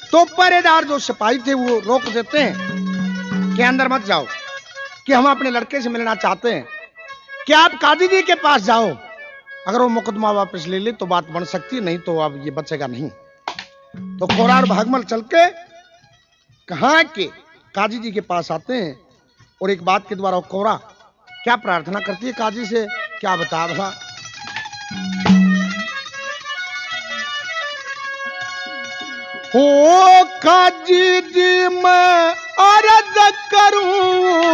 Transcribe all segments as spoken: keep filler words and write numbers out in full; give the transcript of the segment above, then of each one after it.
तो पहरेदार जो सिपाही थे वो रोक देते हैं कि अंदर मत जाओ, कि हम अपने लड़के से मिलना चाहते हैं, कि आप काजी जी के पास जाओ, अगर वो मुकदमा वापस ले ले तो बात बन सकती है, नहीं तो अब ये बचेगा नहीं। तो कोरा और भागमल चल के कहा के काजी जी के पास आते हैं और एक बात के द्वारा कोरा क्या प्रार्थना करती है काजी से, क्या बता रहा। ओ काजी जी मैं अर्ज करूं,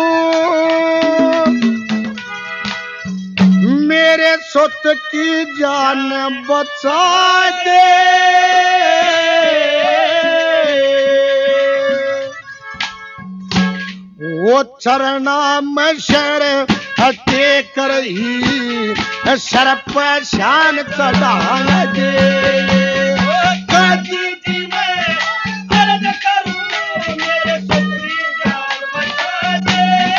मेरे सुत की जान बचा दे, वो चरना में शर हटे कर ही सर पर शान चढ़ा दे। काजी जी मैं अर्ज करूं, मेरे सुत की जान बचा दे,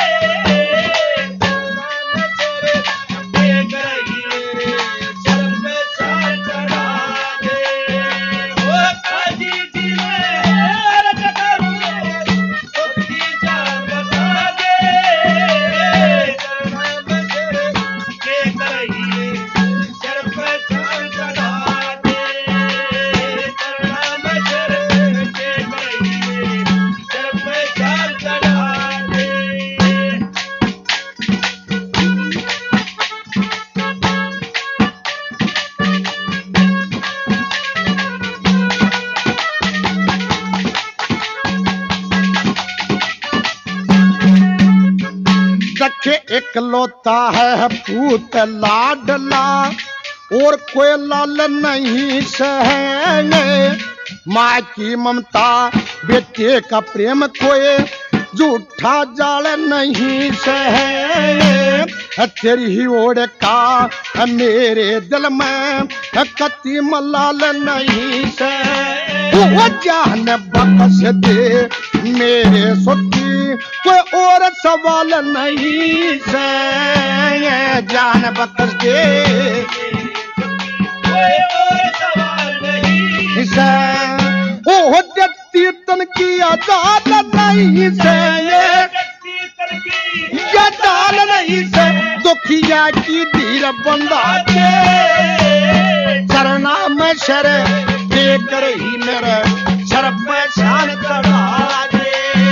इकलौता है पूत लाडला और कोई लाल नहीं सहेंगे, माँ की ममता बेटे का प्रेम कोई झूठा जाल नहीं सहेंगे, तेरी ही ओर का मेरे दिल में कति मलाल नहीं सहेंगे, वो जान बख्श दे मेरे सुती कोई और सवाल नहीं से, जान बख्श दे कोई और सवाल नहीं से, ओ तीर्तन की आजाद नहीं से, ये डाल नहीं से, दुखिया की धीर बंदा दे, चरना में शर देकर ही मेरे सर पे शान चढ़ा दे।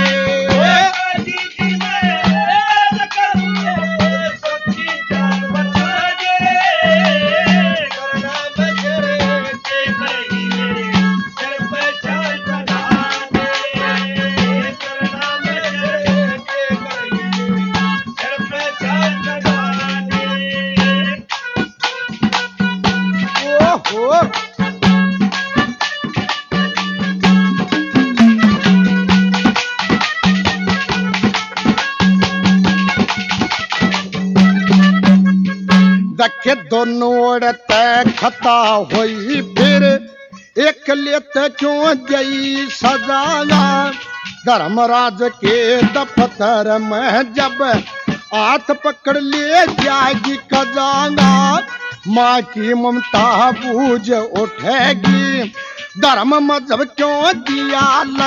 देखे दोनों औरतें खता हुई फिर एक लेते क्यों गई सजाना, धर्मराज के दफ्तर में जब हाथ पकड़ ले जाएगी खजाना, माँ की ममता बूझ उठेगी, धर्म मजहब क्यों दिया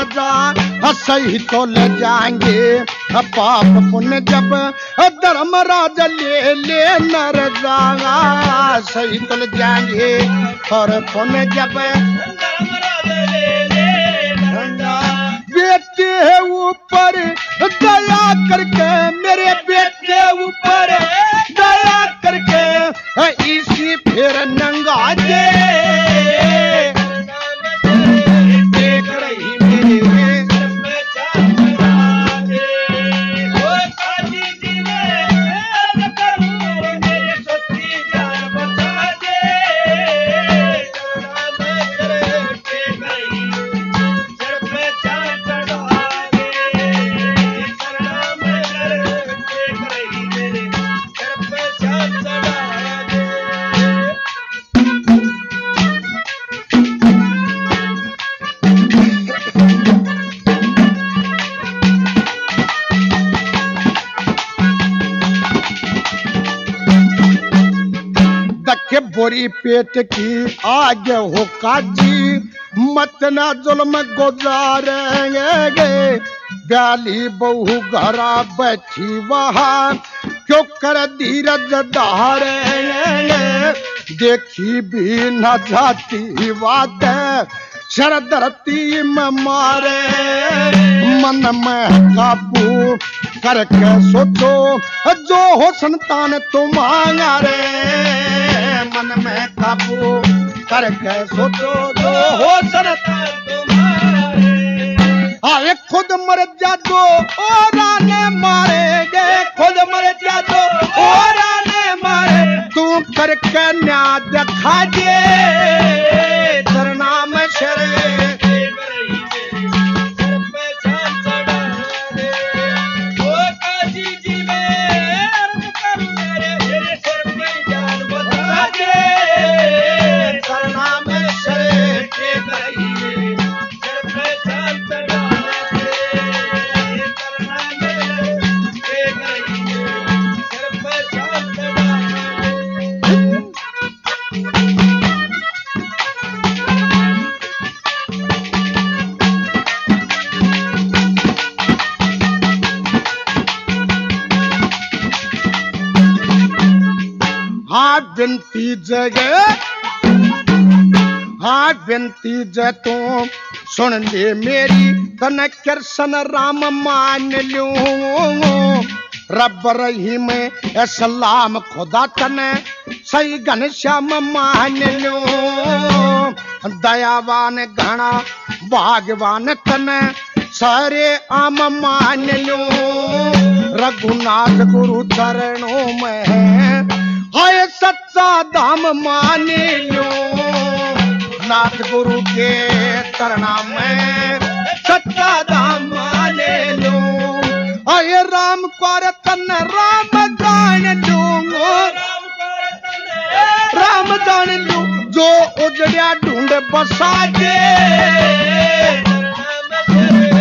लजा, सही तो ले जाएंगे पाप पुण्य जब धर्मराज ले ले नर जागा, सही तो ले जाएंगे और पुण्य जब धर्मराज ले ले नर जागा। बेटे ऊपर दया करके मेरे बेटे ऊपर दया करके इसी फिर नंगा दे, बोरी पेट की आग हो काजी, मतना जुल्म गुजारेंगे ब्याली बहू घरा बैठी वहां क्यों कर धीरज धारेंगे देखी भी न जाती बात शर धरती में मारे मन में काबू करके सोचो जो हो संतान तुम्हारे मन में काबू करके सोचो जो हो संतान तुम्हारे आए खुद मर जा दो और आने मारेगे खुद मर जा दो और आने मारे तू करके न्याय दिखा दे धरना में शरे हाँ विनती जगह हाँ विनती जय तू सुन ले मेरी तन कृष्ण राम मान लूं रब रहीम सलाम खुदा तन सही घनश्याम मान लूं दयावान घना भागवान तन सारे आम मान लूं रघुनाथ गुरु चरणों में हाय सच्चा धाम माने लो नाथ गुरु के चरणा में सच्चा धाम माने लो हाय राम कर तन राम जान लूंगो राम जान लू जो उजड़िया ढूंढ बसा दे